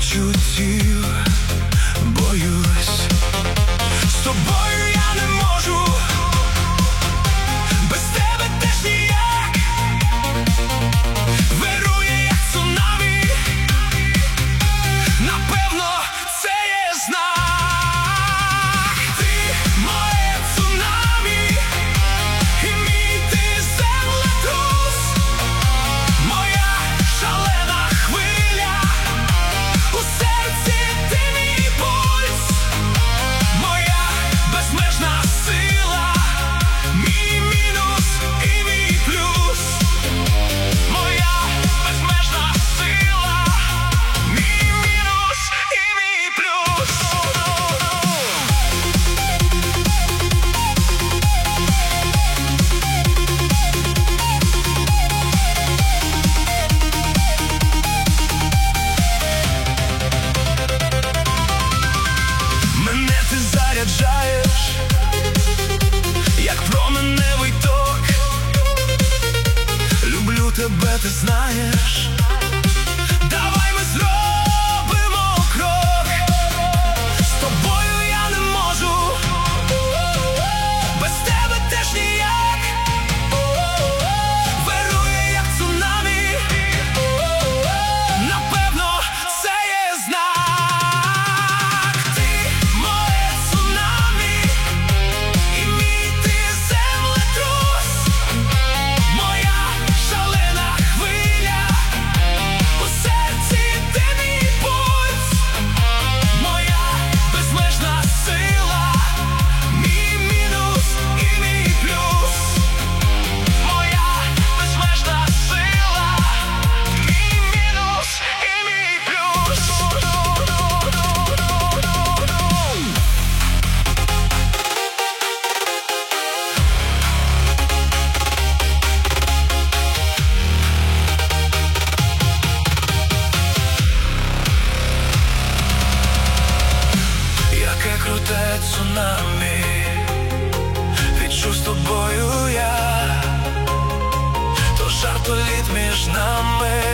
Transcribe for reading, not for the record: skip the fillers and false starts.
почуттів боюсь. З тобою я не можу, без тебе теж ніяк. Вирує як цунамі, напевно це є знак. Ти моє цунамі, і мій ти землетрус, моя шалена хвиля, у серці ти мій пульс, моя безмежна сила, мій мінус і мій плюс, моя безмежна сила, мій мінус і мій плюс. Мене ти заряджаєш, як променевий ток. Люблю тебе, ти знаєш. Давай ми зробимо крок. З тобою я не можу, без тебе теж ніяк. Вирує як цунамі, напевно це є знак. Ти моє цунамі, і мій ти землетрус, моя шалена хвиля, у серці ти мій пульс, моя безмежна сила, мій мінус і мій плюс, моя безмежна сила, мій мінус і мій плюс. Яке круте цунамі відчув з тобою я, то жарт політ між нами.